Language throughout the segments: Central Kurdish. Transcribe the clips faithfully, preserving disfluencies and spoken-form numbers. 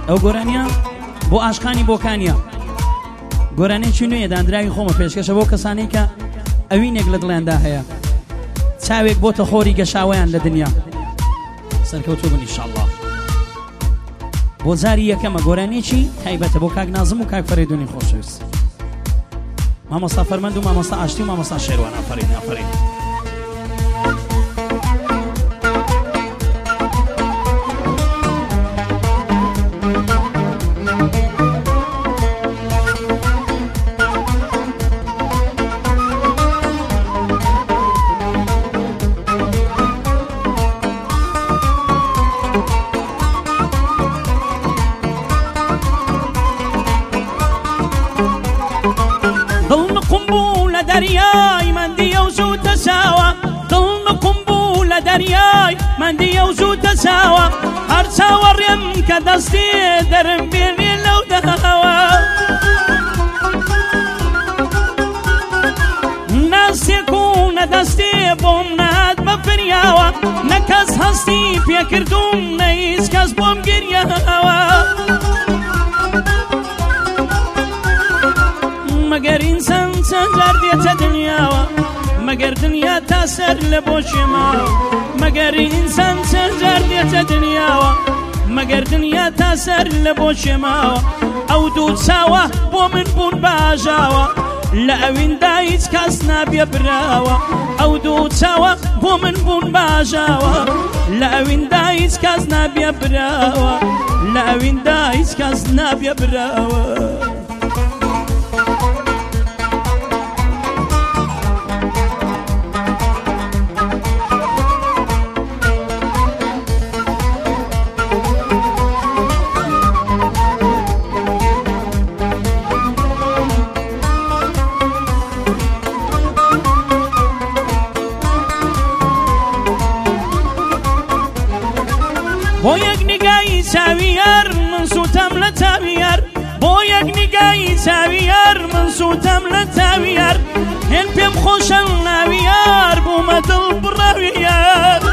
ئەو گۆرانیە بۆ ئاشقانی بۆکانیە گۆرانێکی نوێیە دانراوی خۆمە پێشکەشە بۆ کەسانەی کە ئەوینێک لە دڵیاندا هەیە چاوێک بۆتە خۆری گەشاوەیان لە دنیا سەرکەوتوو بن ئینشاءالله بۆ جاری یەکەمە گۆرانێکی تایبەتە بۆ کاک نازم و کاک فەریدونی خۆشەویست مامۆستا فەرمەند و مامۆستا ئاشتی و مامۆستا شێروان ئافەرین ئافەرین دەریای من دیە و زووتە چاوە دڵمە قومبوو لە دەریای من دیە و زووتە چاوە هەر چاوەڕێم کە دەستی دەرم بێنێ لەو دەهەوە ناسێک و نەدەستێ بۆم نات بە فریاوە نەکەس هەستی پێکردوم نەهیچ کەس بۆم گریەوە مەگەر ئینسان چەند جار دێتە دنیاوە مەگەر دنیا تا سەر لە بۆ شێماوە مەگەر ئینسان چەند جار دێتە دنیاوە مەگەر دنیا تا سەر لە بۆ شێماوە ئەو دوو چاوە بۆ من بوون باژاوە لە ئەویندا هیچ کەس نابێ براوە ئەو دوو چاوە بۆ من بوون باژاوە لە ئەویندا هیچ کەس نابێ براوە لە ئەویندا هیچ کەس نابێ براوە بۆ یەک نیگایی چاویار من سوتەم لە تاویار بۆ یەک نیگایی چاویار من سوتەم لە تاویار هێن پێم خۆشە ناویار بوومە دڵ بڕاویار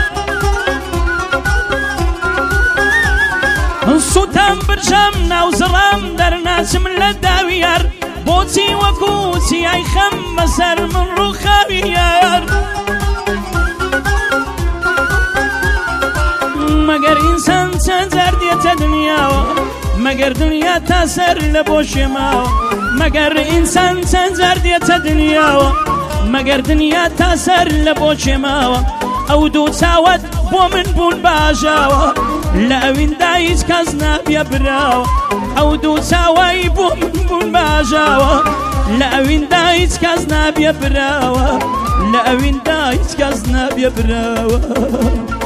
سوتەم برژەم ناوزڕام دەرناچم لە داویار بۆچی وەکو چیای خەم بەسەر من ڕووخاویار مەگەر ئینسان چەند جار دێتە دنیاوە مەگەر دنیا تا سەر لە بۆ شێماوە مەگەر ئینسان چەند جار دێتە دنیاوە مەگەر دنیا تا سەر لە بۆ شێماوە ئەو دوو چاوەت بۆ من بوون باژاوە لە ئەویندا هیچ کەس نابێ براوە ئەو دوو چاوای بۆ من بوون باژاوە لە ئەویندا هیچ کەس نابێ براوە لە ئەویندا هیچ کەس نابێ براوە